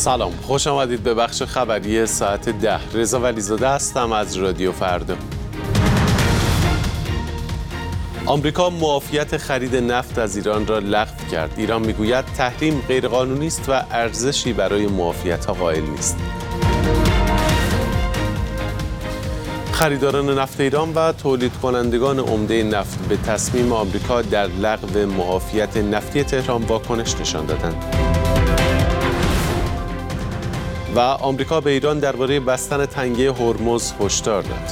سلام، خوش آمدید به بخش خبری ساعت 10. رضا ولیزاده هستم از رادیو فردا. آمریکا معافیت خرید نفت از ایران را لغو کرد. ایران میگوید تحریم غیرقانونی است و ارزشی برای معافیت‌ها قائل نیست. خریداران نفت ایران و تولید کنندگان عمده نفت به تصمیم آمریکا در لغو معافیت نفتی تهران واکنش نشان دادند. و آمریکا به ایران درباره بستن تنگه هرمز هشدار داد.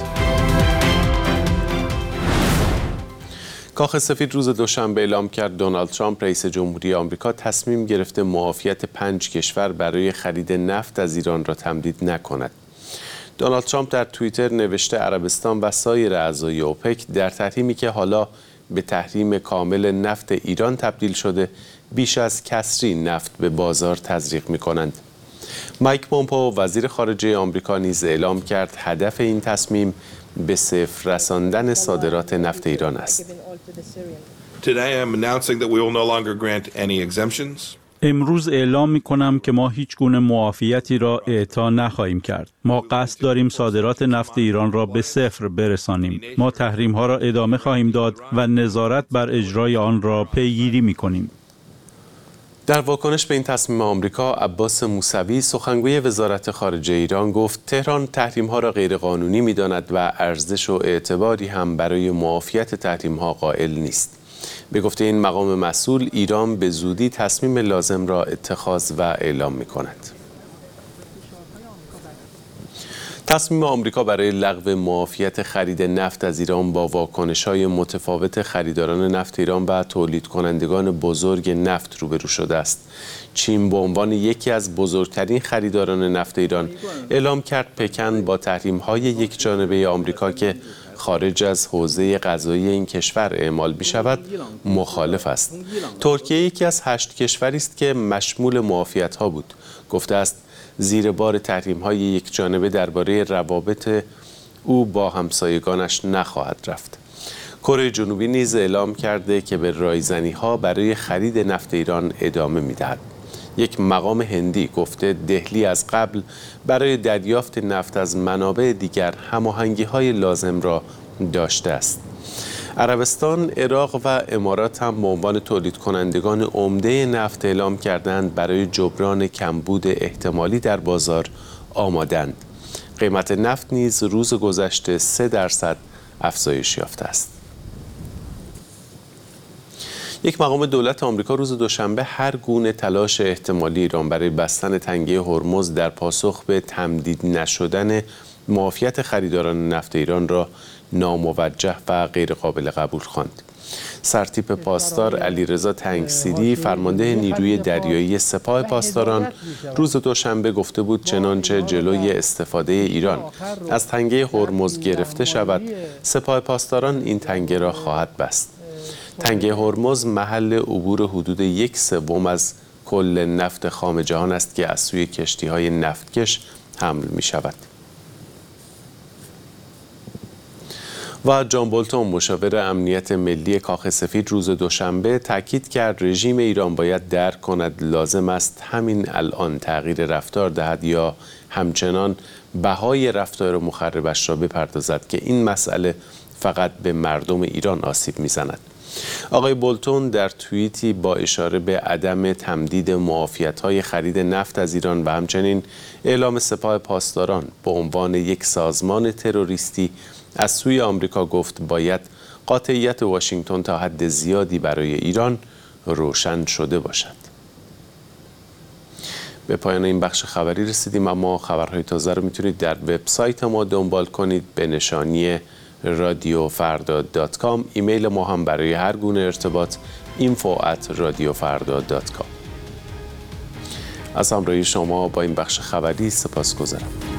کاخ سفید روز دوشنبه اعلام کرد دونالد ترامپ رئیس جمهوری آمریکا تصمیم گرفته معافیت 5 کشور برای خرید نفت از ایران را تمدید نکند. دونالد ترامپ در توییتر نوشته عربستان و سایر اعضای اوپک در تحریمی که حالا به تحریم کامل نفت ایران تبدیل شده بیش از کسری نفت به بازار تزریق می‌کنند. مایک پومپئو وزیر خارجه آمریکا نیز اعلام کرد هدف این تصمیم به صفر رساندن صادرات نفت ایران است. امروز اعلام می‌کنم که ما هیچ گونه معافیتی را اعطا نخواهیم کرد. ما قصد داریم صادرات نفت ایران را به صفر برسانیم. ما تحریم‌ها را ادامه خواهیم داد و نظارت بر اجرای آن را پیگیری می‌کنیم. در واکنش به این تصمیم آمریکا، عباس موسوی سخنگوی وزارت خارجه ایران گفت تهران تحریم‌ها را غیرقانونی می‌داند و ارزش و اعتباری هم برای معافیت تحریم‌ها قائل نیست. به گفته این مقام مسئول، ایران به زودی تصمیم لازم را اتخاذ و اعلام می‌کند. تصمیم آمریکا برای لغو معافیت خرید نفت از ایران با واکنش‌های متفاوت خریداران نفت ایران و تولید کنندگان بزرگ نفت روبرو شده است. چین به عنوان یکی از بزرگترین خریداران نفت ایران اعلام کرد پکن با تحریم‌های یکجانبه آمریکا که خارج از حوزه قضایی این کشور اعمال می‌شود مخالف است. ترکیه یکی از 8 کشوری است که مشمول معافیت‌ها بود. گفته است زیر بار تحریم‌های یکجانبه درباره روابط او با همسایگانش نخواهد رفت. کره جنوبی نیز اعلام کرده که به رایزنی‌ها برای خرید نفت ایران ادامه می‌دهد. یک مقام هندی گفته دهلی از قبل برای دریافت نفت از منابع دیگر هماهنگی‌های لازم را داشته است. عربستان، عراق و امارات هم به عنوان تولید کنندگان عمده نفت اعلام کردند برای جبران کمبود احتمالی در بازار آمادند. قیمت نفت نیز روز گذشته 3% افزایش یافته است. یک مقام دولت آمریکا روز دوشنبه هر گونه تلاش احتمالی ایران برای بستن تنگه هرمز در پاسخ به تمدید نشدن معافیت خریداران نفت ایران را ناموجه و غیر قابل قبول خواند. سرتیپ پاسدار علیرضا تنگسیری فرمانده نیروی دریایی سپاه پاسداران روز دوشنبه گفته بود چنانچه جلوی استفاده ایران از تنگه هرمز گرفته شود، سپاه پاسداران این تنگه را خواهد بست. تنگه هرمز محل عبور حدود 1/3 از کل نفت خام جهان است که از سوی کشتی‌های نفتکش حمل می‌شود. و جان بولتون مشاور امنیت ملی کاخ سفید روز دوشنبه تاکید کرد رژیم ایران باید درک کند لازم است همین الان تغییر رفتار دهد یا همچنان بهای رفتار مخربش را بپردازد که این مسئله فقط به مردم ایران آسیب می‌زند. آقای بولتون در توییتی با اشاره به عدم تمدید معافیت‌های خرید نفت از ایران و همچنین اعلام سپاه پاسداران به عنوان یک سازمان تروریستی از سوی آمریکا گفت باید قاطعیت واشنگتن تا حد زیادی برای ایران روشن شده باشد. به پایان این بخش خبری رسیدیم، اما خبرهای تازه رو میتونید در وبسایت ما دنبال کنید به نشانی radiofarda.com. ایمیل ما هم برای هر گونه ارتباط info@radiofarda.com. از همراهی شما با این بخش خبری سپاسگزارم.